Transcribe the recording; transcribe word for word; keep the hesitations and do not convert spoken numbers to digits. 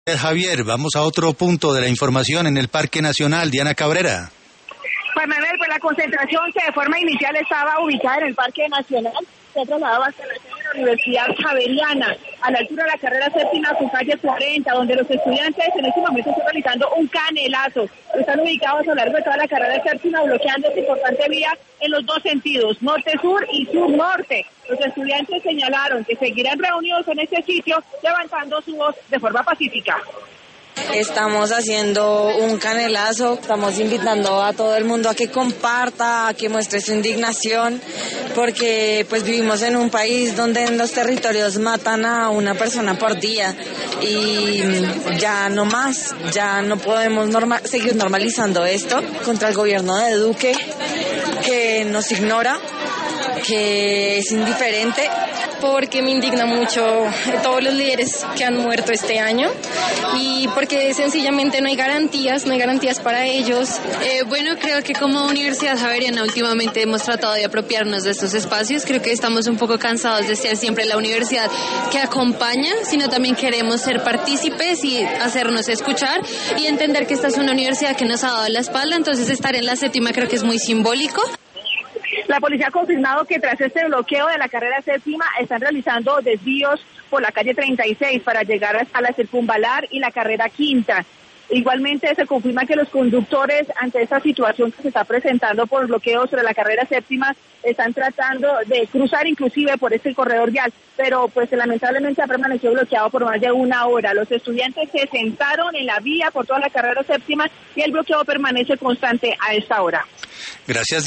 Javier, vamos a otro punto de la información en el Parque Nacional. Diana Cabrera. Juan Manuel, pues la concentración que de forma inicial estaba ubicada en el Parque Nacional se ha trasladado hasta la sede de la Universidad Javeriana, a la altura de la carrera séptima con calle cuarenta, donde los estudiantes en este momento están realizando un canelazo. Están ubicados a lo largo de toda la carrera séptima, bloqueando esta importante vía en los dos sentidos, norte-sur y sur-norte. Los estudiantes señalaron que seguirán reunidos en este sitio, levantando su voz de forma pacífica. Estamos haciendo un canelazo, estamos invitando a todo el mundo a que comparta, a que muestre su indignación, porque pues vivimos en un país donde en los territorios matan a una persona por día y ya no más, ya no podemos norma- seguir normalizando esto contra el gobierno de Duque, que nos ignora, que es indiferente. Porque me indigna mucho todos los líderes que han muerto este año y porque sencillamente no hay garantías, no hay garantías para ellos. Eh, bueno, creo que como Universidad Javeriana últimamente hemos tratado de apropiarnos de estos espacios. Creo que estamos un poco cansados de ser siempre la universidad que acompaña, sino también queremos ser partícipes y hacernos escuchar y entender que esta es una universidad que nos ha dado la espalda, entonces estar en la séptima creo que es muy simbólico. La policía ha confirmado que tras este bloqueo de la carrera séptima están realizando desvíos por la calle treinta y seis para llegar hasta la circunvalar y la carrera quinta. Igualmente se confirma que los conductores ante esta situación que se está presentando por bloqueos sobre la carrera séptima están tratando de cruzar inclusive por este corredor vial, pero pues lamentablemente ha permanecido bloqueado por más de una hora. Los estudiantes se sentaron en la vía por toda la carrera séptima y el bloqueo permanece constante a esta hora. Gracias.